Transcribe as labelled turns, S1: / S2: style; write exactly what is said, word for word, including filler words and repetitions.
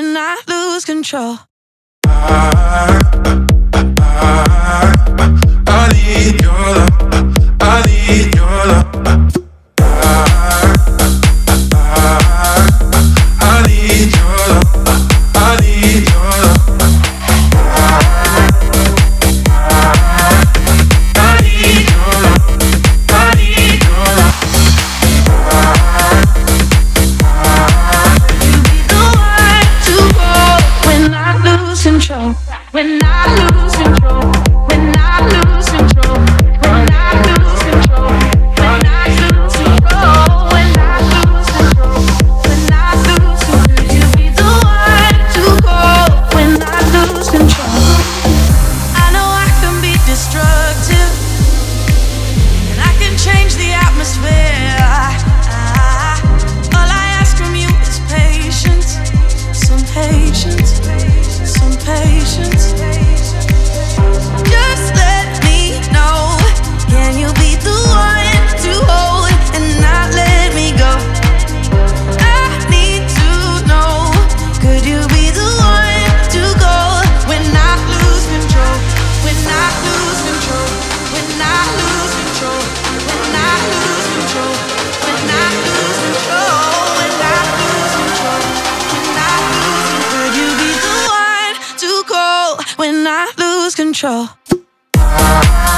S1: when I lose control.
S2: I, I, I need your love. I need your love. I, I, I need your love. I need your love.
S1: Control. When I lose control, when I lose control, when I lose control, when I lose control, when I lose control, when I lose control, could you be the one to call when I lose control? I know I can be destructive, and I can change the atmosphere. All I ask from you is patience, some patience. Some patience. Just let me know. Can you be the one to hold and not let me go? I need to know. Could you be the one to go when I lose control? When I lose control. When I lose control. When I lose control. When I lose control. When I lose control. When I lose control. Could you be the one to call when I lose control?